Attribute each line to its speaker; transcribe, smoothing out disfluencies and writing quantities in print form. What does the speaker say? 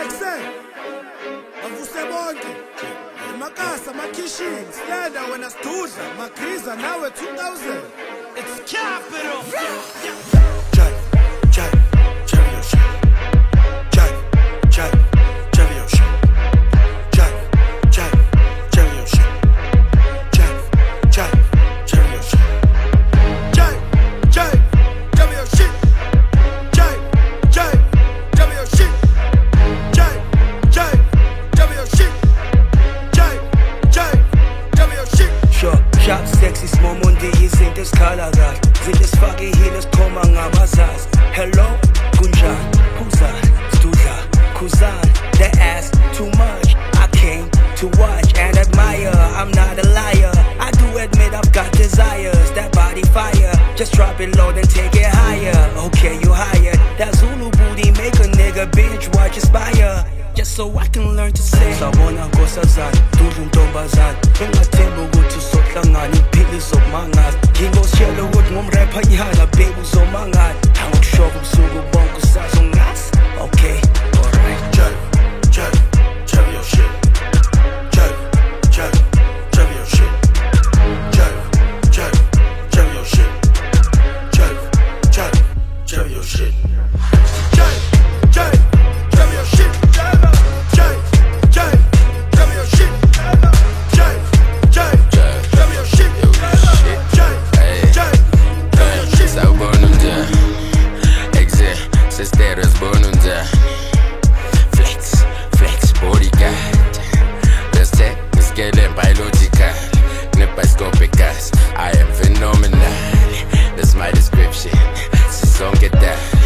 Speaker 1: Avuse bonke emakasa makhishini slenda wena sidudla magriza nawe 2000. It's capital.
Speaker 2: Sexy small Monday izinto ezikhala kahle izinto ezifakile esikhoma ngabazazi. Hello kunjani kuzani sidudla khuzani the ass too much I came to watch and admire. I'm not a liar, I do admit I've got desires. That body fire, just drop it low then take it higher. Okay, you hired. That Zulu booty make a nigga binge watch Aspire, just so I can learn to sing. Sabona nkosazana dudla untombazana engathemba ukuthi uzohlangana impilo zomangaza. Ngingosiyela ukuthi ngumrapper nyana baby uzomangala. Angikushoka ubusuku bonke usazongazi. Okay, alright.
Speaker 3: Tell your shit. Tell your shit. Tell your shit. Tell your shit. Flex, bodyguard. This tech is getting biological. Nepascopic gas, I am phenomenal. That's my description. So don't get that.